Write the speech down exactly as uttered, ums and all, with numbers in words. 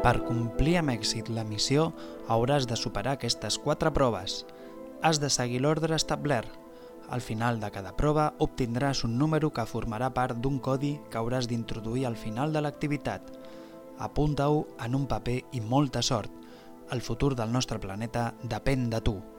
Per complir amb èxit la missió hauràs de superar aquestes quatre proves. Has de seguir l'ordre establert. Al final de cada prova obtindràs un número que formarà part d'un codi que hauràs d'introduir al final de l'activitat. Apunta-ho en un paper i molta sort. El futur del nostre planeta depèn de tu.